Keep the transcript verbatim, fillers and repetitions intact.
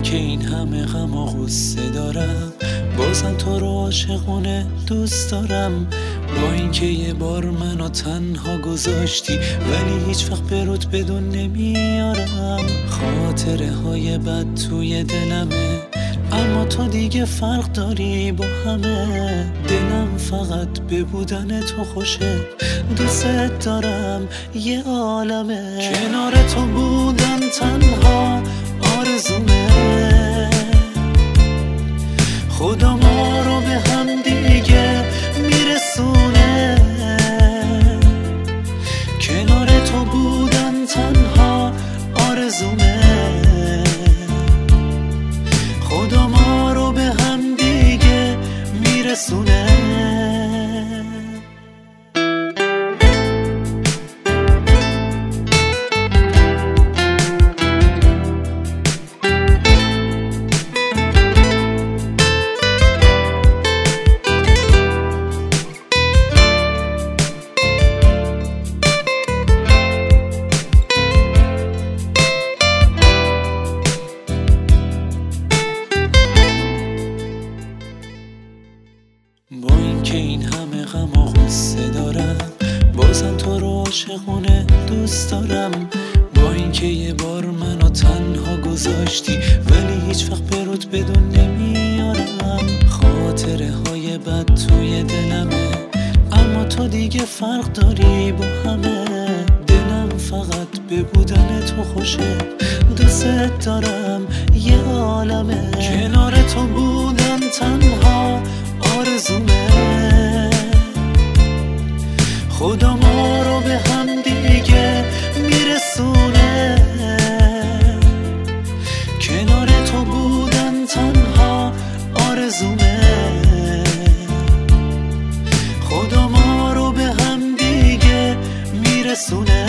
که این همه غم و غصه دارم، بازم تو رو عاشقونه دوست دارم. با اینکه یه بار منو تنها گذاشتی، ولی هیچ وقت به رود بدون نمیارم. خاطره های بد توی دلمه، اما تو دیگه فرق داری با همه. دلم فقط به بودن تو خوشه، دوست دارم یه عالمه. کنار تو بودن تنها آرزومه، خدا ما رو به هم دیگه میرسونه. کنار تو بودن تنها آرزومه، خدا ما رو به هم دیگه میرسونه. با اینکه این همه غم و غصه دارم، بازم تو رو عاشقونه دوست دارم. با اینکه یه بار منو تنها گذاشتی، ولی هیچ وقت به رود بدون نمیارم. خاطره های بد توی دلمه، اما تو دیگه فرق داری با همه. دلم فقط به بودن تو خوشه، دوست دارم یه عالمه. کنار تو بودن تنها آرزومه، خدا ما رو به هم دیگه میرسونه. کنار تو بودن تنها آرزومه، خدا ما رو به هم دیگه میرسونه.